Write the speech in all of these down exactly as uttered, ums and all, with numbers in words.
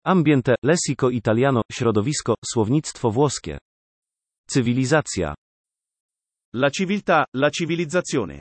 Ambiente, lessico italiano, środowisko, słownictwo włoskie. Cywilizacja. La civiltà, la civilizzazione.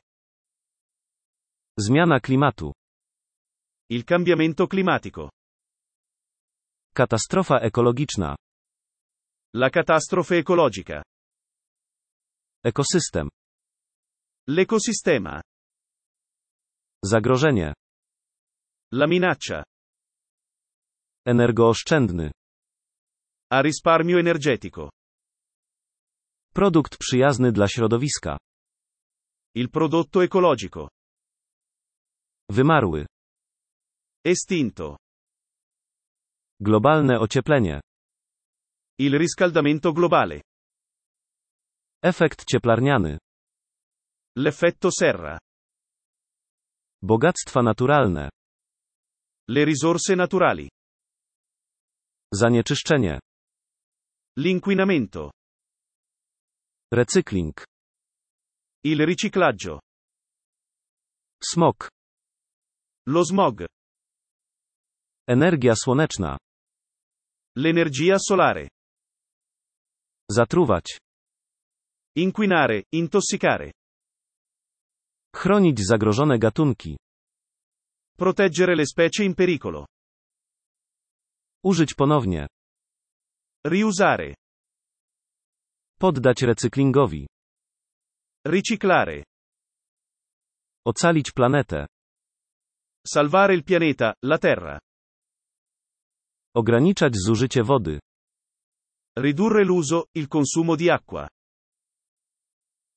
Zmiana klimatu. Il cambiamento climatico. Katastrofa ekologiczna. La catastrofe ecologica. Ekosystem. L'ecosistema. Zagrożenie. La minaccia. Energooszczędny. A risparmio energetico. Produkt przyjazny dla środowiska. Il prodotto ecologico. Wymarły. Estinto. Globalne ocieplenie. Il riscaldamento globale. Efekt cieplarniany. L'effetto serra. Bogactwa naturalne. Le risorse naturali. Zanieczyszczenie. L'inquinamento. Recykling. Il riciclaggio. Smog. Lo smog. Energia słoneczna. L'energia solare. Zatruwać. Inquinare, intossicare. Chronić zagrożone gatunki. Proteggere le specie in pericolo. Użyć ponownie. Riusare. Poddać recyklingowi. Riciclare. Ocalić planetę. Salvare il pianeta, la Terra. Ograniczać zużycie wody. Ridurre l'uso, il consumo di acqua.